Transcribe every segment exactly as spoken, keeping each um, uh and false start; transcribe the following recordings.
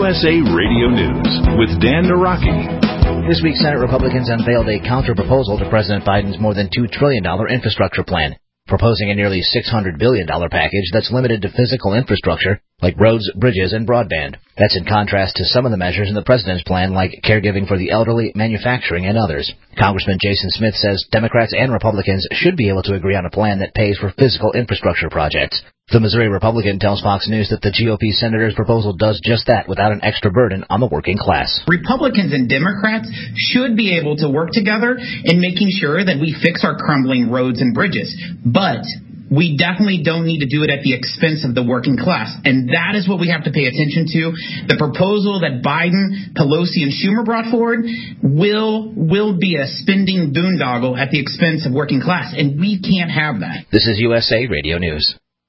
S A Radio News with Dan Naraki. This week, Senate Republicans unveiled a counter-proposal to President Biden's more than two trillion dollars infrastructure plan, proposing a nearly six hundred billion dollars package that's limited to physical infrastructure like roads, bridges, and broadband. That's in contrast to some of the measures in the president's plan like caregiving for the elderly, manufacturing, and others. Congressman Jason Smith says Democrats and Republicans should be able to agree on a plan that pays for physical infrastructure projects. The Missouri Republican tells Fox News that the G O P senator's proposal does just that without an extra burden on the working class. Republicans and Democrats should be able to work together in making sure that we fix our crumbling roads and bridges. But we definitely don't need to do it at the expense of the working class. And that is what we have to pay attention to. The proposal that Biden, Pelosi, and Schumer brought forward will will be a spending boondoggle at the expense of working class. And we can't have that. This is U S A Radio News.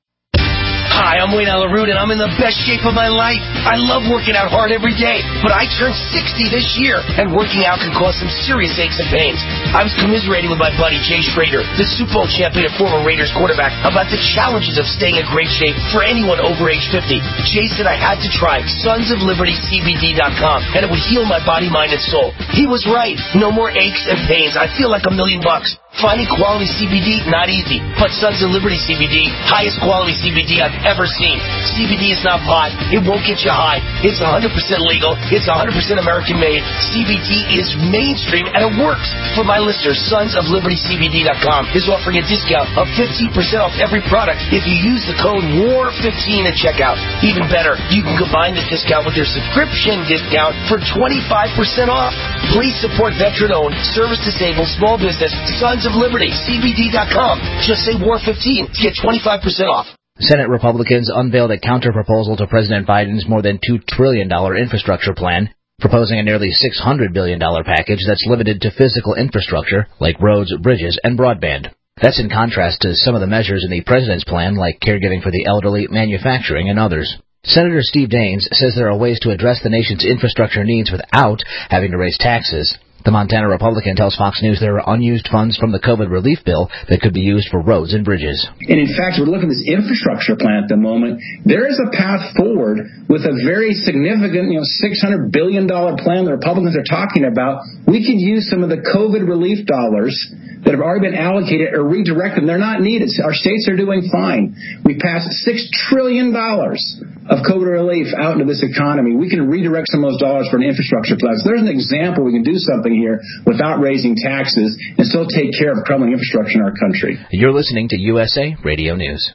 Hi, I'm Wayne Alaroot, and I'm in the best shape of my life. I love working out hard every day, but I turned sixty this year, and working out can cause some serious aches and pains. I was commiserating with my buddy Jay Schrader, the Super Bowl champion and former Raiders quarterback, about the challenges of staying in great shape for anyone over age fifty. Jay said I had to try Sons of Liberty C B D dot com, and it would heal my body, mind, and soul. He was right. No more aches and pains. I feel like a million bucks. Finding quality C B D, not easy. But Sons of Liberty C B D, highest quality C B D I've ever seen. C B D is not pot. It won't get you high. It's one hundred percent legal. It's one hundred percent American made. C B D is mainstream, and it works. For my listeners, Sons of Liberty C B D dot com is offering a discount of fifteen percent off every product if you use the code W A R fifteen at checkout. Even better, you can combine this discount with your subscription discount for twenty-five percent off. Please support veteran-owned, service-disabled, small business, Sons of Liberty, C B D dot com. Just say W A R fifteen to get twenty-five percent off. Senate Republicans unveiled a counter-proposal to President Biden's more than two trillion dollars infrastructure plan, proposing a nearly six hundred billion dollars package that's limited to physical infrastructure like roads, bridges, and broadband. That's in contrast to some of the measures in the president's plan like caregiving for the elderly, manufacturing, and others. Senator Steve Daines says there are ways to address the nation's infrastructure needs without having to raise taxes. The Montana Republican tells Fox News there are unused funds from the COVID relief bill that could be used for roads and bridges. And in fact, we're looking at this infrastructure plan at the moment. There is a path forward with a very significant, you know, six hundred billion dollars plan the Republicans are talking about. We could use some of the COVID relief dollars that have already been allocated or redirect them. They're not needed. Our states are doing fine. We passed six trillion dollars of COVID relief out into this economy. We can redirect some of those dollars for an infrastructure plan. So there's an example we can do something here without raising taxes and still take care of crumbling infrastructure in our country. You're listening to U S A Radio News.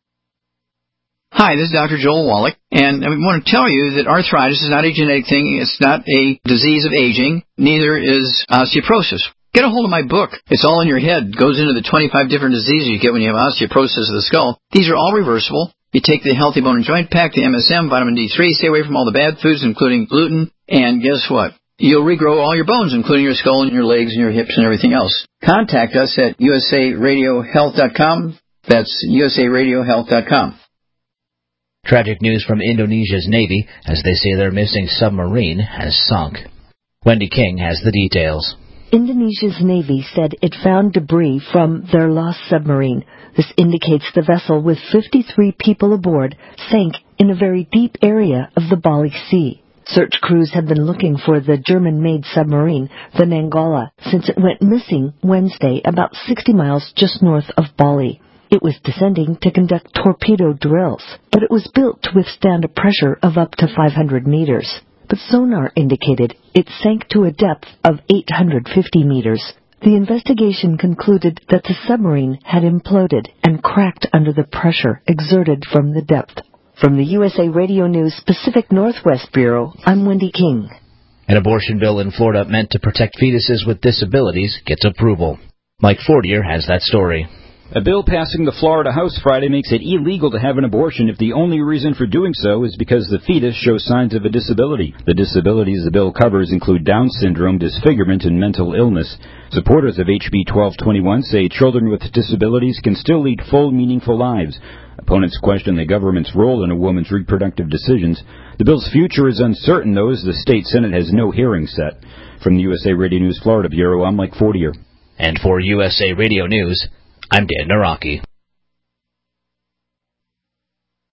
Hi, this is Doctor Joel Wallach, and I want to tell you that arthritis is not a genetic thing. It's not a disease of aging. Neither is osteoporosis. Get a hold of my book. It's all in your head. It goes into the twenty-five different diseases you get when you have osteoporosis of the skull. These are all reversible. You take the Healthy Bone and Joint Pack, the M S M, vitamin D three, stay away from all the bad foods, including gluten, and guess what? You'll regrow all your bones, including your skull and your legs and your hips and everything else. Contact us at U S A radio health dot com. That's U S A radio health dot com. Tragic news from Indonesia's Navy, as they say their missing submarine has sunk. Wendy King has the details. Indonesia's Navy said it found debris from their lost submarine. This indicates the vessel with fifty-three people aboard sank in a very deep area of the Bali Sea. Search crews have been looking for the German-made submarine, the Nanggala, since it went missing Wednesday about sixty miles just north of Bali. It was descending to conduct torpedo drills, but it was built to withstand a pressure of up to five hundred meters. But sonar indicated it sank to a depth of eight hundred fifty meters. The investigation concluded that the submarine had imploded and cracked under the pressure exerted from the depth. From the U S A Radio News Pacific Northwest Bureau, I'm Wendy King. An abortion bill in Florida meant to protect fetuses with disabilities gets approval. Mike Fortier has that story. A bill passing the Florida House Friday makes it illegal to have an abortion if the only reason for doing so is because the fetus shows signs of a disability. The disabilities the bill covers include Down syndrome, disfigurement, and mental illness. Supporters of H B twelve twenty-one say children with disabilities can still lead full, meaningful lives. Opponents question the government's role in a woman's reproductive decisions. The bill's future is uncertain, though, as the state Senate has no hearing set. From the U S A Radio News Florida Bureau, I'm Mike Fortier. And for U S A Radio News, I'm Dan Naraki.